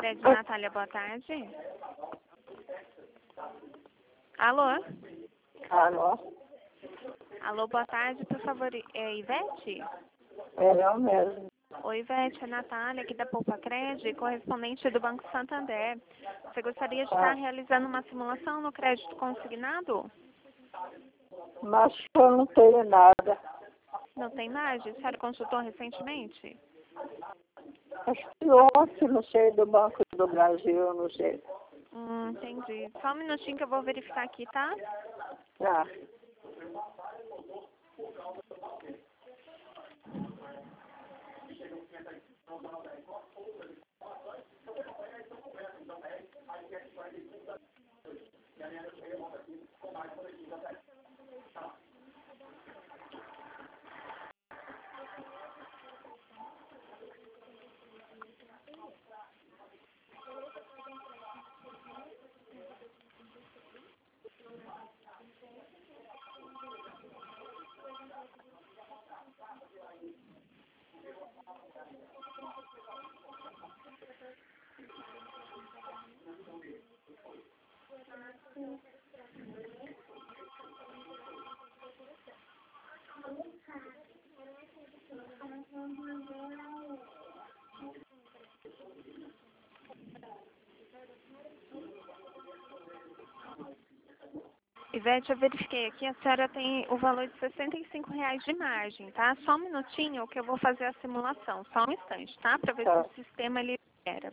Fred e Natália, boa tarde. Alô? Alô? Alô, boa tarde, por favor, é Ivete? É eu mesmo. Oi, Ivete, é Natália, aqui da Poupa Crédito, correspondente do Banco Santander. Você gostaria de estar realizando uma simulação no crédito consignado? Mas eu não tenho nada. Não tem mais? A senhora consultou recentemente? Acho que ontem, não sei, do Banco do Brasil, não sei. Entendi. Só um minutinho que eu vou verificar aqui, tá? Tá. Ivete, eu verifiquei aqui, a senhora tem o valor de R$65 de margem, tá? Só um minutinho que eu vou fazer a simulação, só um instante, tá? Para ver se o sistema libera.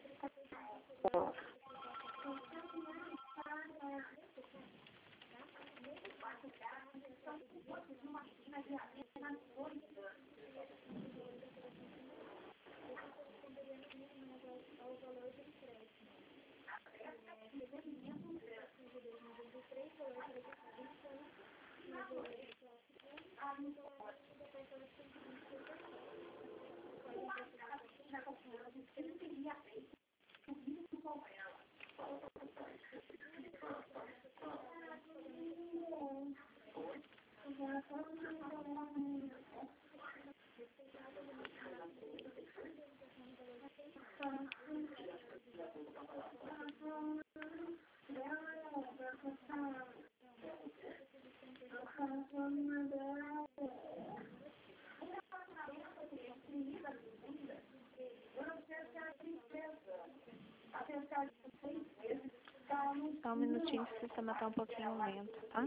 Só um minutinho que o sistema está um pouquinho lento, tá?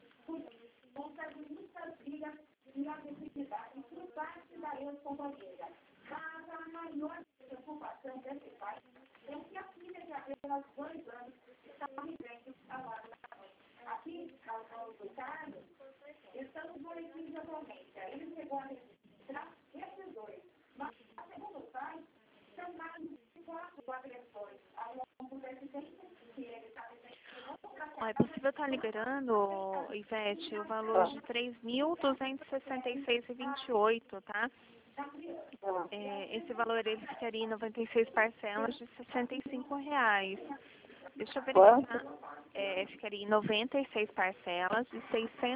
Ó, é possível estar liberando, Ivete, o valor de R$3.266,28, tá? Esse valor ele ficaria em 96 parcelas de R$65. Deixa eu verificar. Ficaria em 96 parcelas de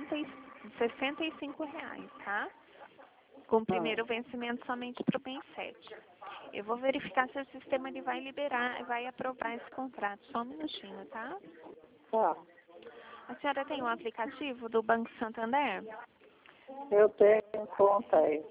R$65, tá? Com o primeiro vencimento somente para o PEN 7. Eu vou verificar se o sistema ele vai liberar, vai aprovar esse contrato. Só um minutinho, tá? Tá. A senhora tem um aplicativo do Banco Santander? Eu tenho conta aí.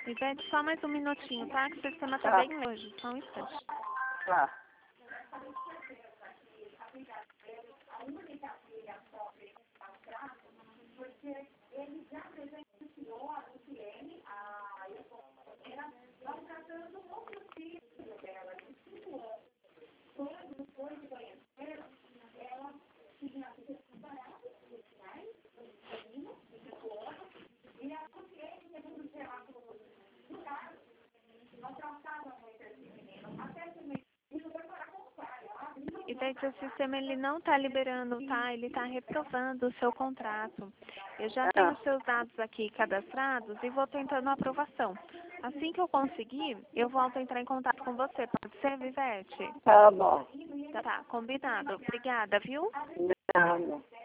Ivete, só mais um minutinho, tá? Que o sistema tá Tá. bem longe, só um instante. Tá. Ivete, o sistema ele não tá liberando, tá? Ele tá reprovando o seu contrato. Eu já tenho os seus dados aqui cadastrados e vou tentando a aprovação. Assim que eu conseguir, eu volto a entrar em contato com você. Pode ser, Ivete? Tá bom. Tá, combinado. Obrigada, viu? Nada.